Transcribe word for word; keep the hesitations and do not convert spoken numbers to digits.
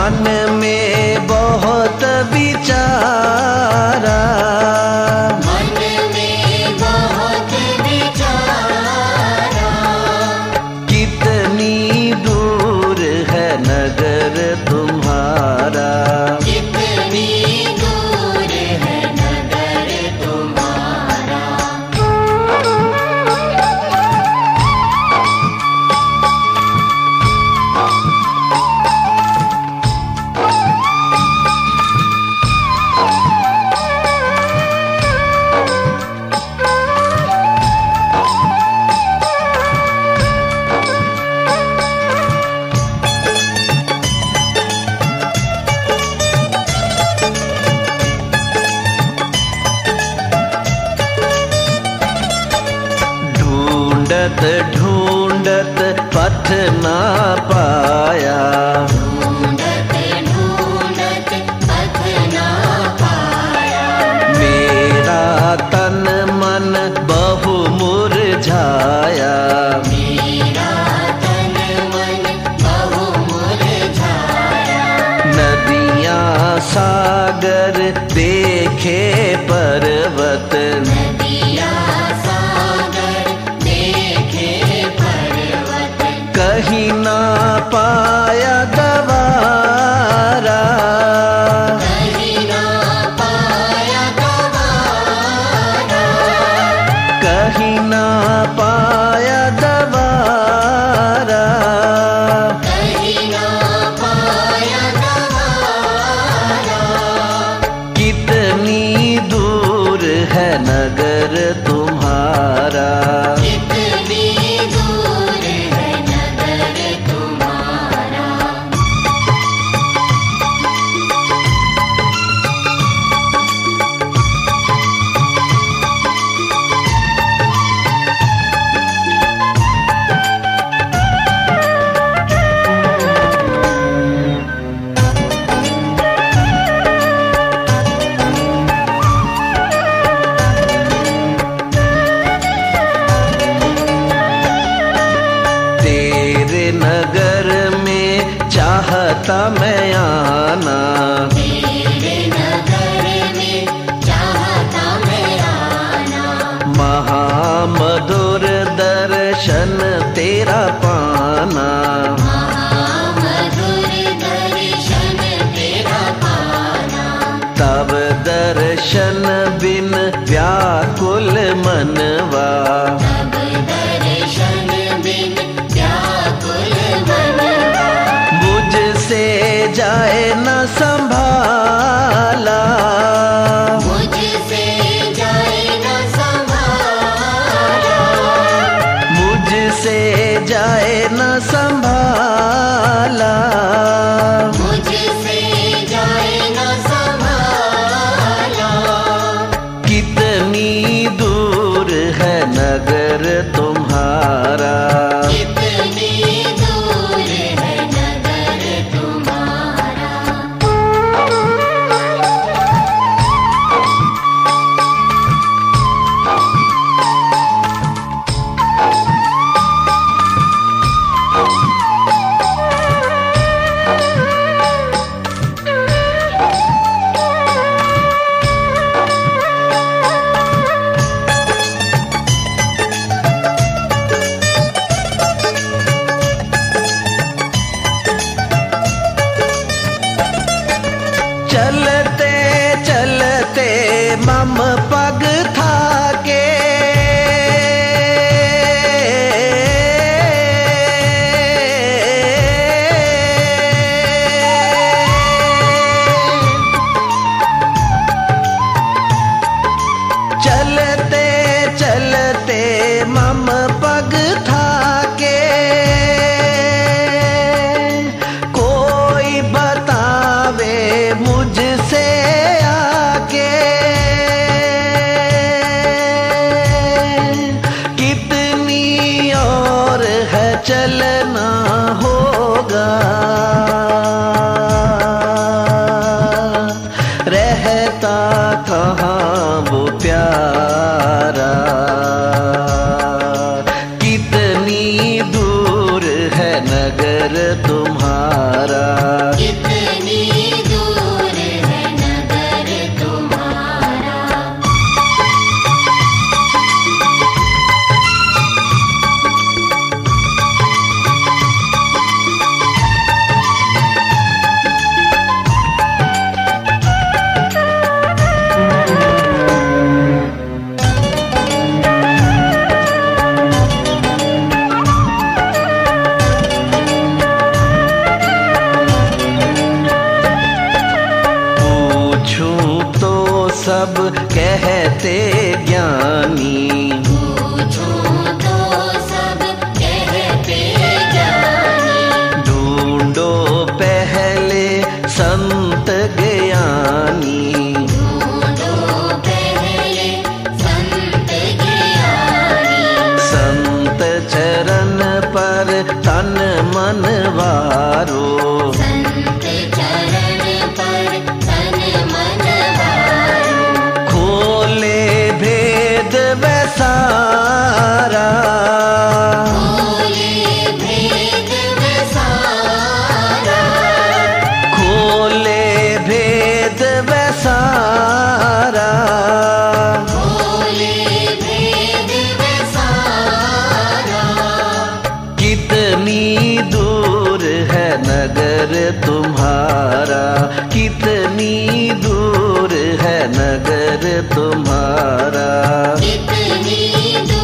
मन में बहुत विचारा, मन में बहुत विचारा। कितनी दूर है नगर तुम्हारा, कितनी दूर है नगर तुम्हारा। ढूंढत ढूंढत पथ ना पाया, ढूंढत ढूंढत पथ ना पाया। मेरा तन मन बहु मुरझाया, मेरा तन मन बहु मुरझाया। नदियाँ सागर देखे पर्वत, नदियाँ सागर देखे पर्वत। कहीं ना पाया गवारा, कहीं ना पाया गवारा। कहीं ना पाया गवारा। कहीं ना पाया गवारा। कितनी दूर है नगर तुम्हारा, कितनी दूर है नगर तुम्हारा। तेरे नगर में चाहता मैं आना, तेरे नगर में चाहता मैं आना। महामधुर दर्शन तेरा पाना, महामधुर दर्शन तेरा पाना। तब दर्शन बिन व्याकुल मनवा, तब दर्शन बिन व्याकुल मनवा। मुझसे जाए न संभाला, मुझसे जाए न संभाला। मुझसे जाए न संभाला। मुझसे जाए न संभाला। कितनी दूर है नगर तुम्हारा, कितनी दूर है नगर तुम्हारा। चलते चलते मम पग थाके, चलते चलते मम पग थाके। कोई बतावे मुझसे आके, सब कहते ज्ञानी। पूछूं तो सब कहते ज्ञानी। ढूंढो पहले संत ज्ञानी। ढूंढो पहले संत ज्ञानी। संत चरण पर तन मन वारो। संत चरण पर तन मन वारो। खोले भेद वैसारा। खोले भेद वैसारा। खोले भेद वैसारा। खोले भेद वैसारा। कितनी दूर है नगर तुम्हारा। कितनी दूर है नगर तुम्हारा। कितनी